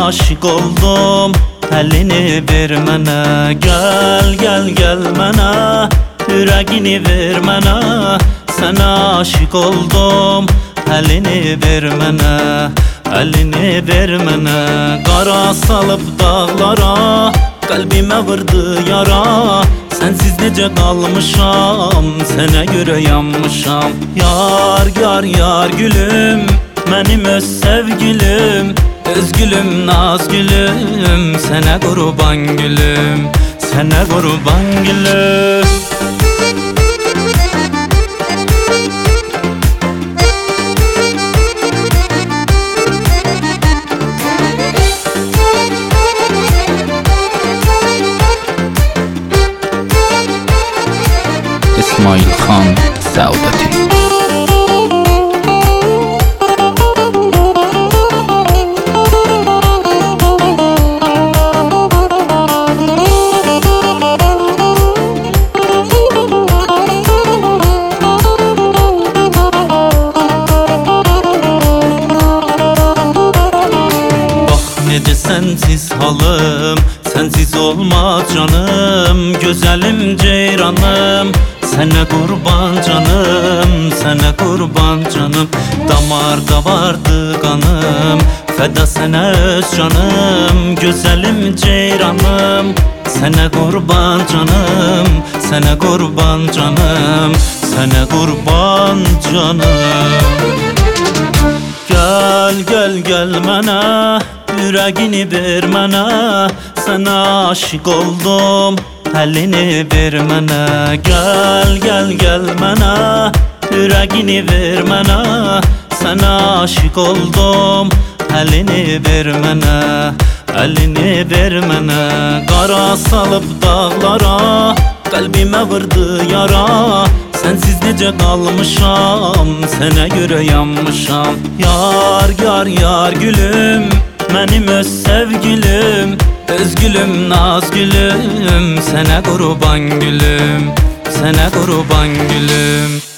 aşık oldum, elini ver mənə. Gel gel gel mənə, yüreğini ver mənə. Sana aşık oldum, elini ver mənə. Elini ver mənə. Qara salıb dağlara, kalbime vurdu yara. Sensiz necə qalmışam, sənə görə yanmışam. Yar yar yar gülüm, mənim öz sevgilim, öz gülüm, naz gülüm, sənə qurban gülüm, sənə qurban gülüm. İsmail Xan Səudəti. Necə sensiz halım, sensiz olmaz canım. Gözəlim ceyranım, sənə qurban canım, sənə qurban canım. Damarda vardı qanım, fəda sənə öz canım. Gözəlim ceyranım, sənə qurban canım, sənə qurban canım, sənə qurban canım. Gel gel gel mənə, yüreğini ver mənə. Sana aşık oldum, elini ver mənə. Gel gel gel mənə, yüreğini ver mənə. Sana aşık oldum, elini ver mənə. Elini ver mənə. Qara salıb dağlara, kalbime vurdu yara. Sensiz necə qalmışam, sənə görə yanmışam. Yar yar yar gülüm, mənim öz sevgilim, öz gülüm, naz gülüm, sənə qurban gülüm, sənə qurban gülüm.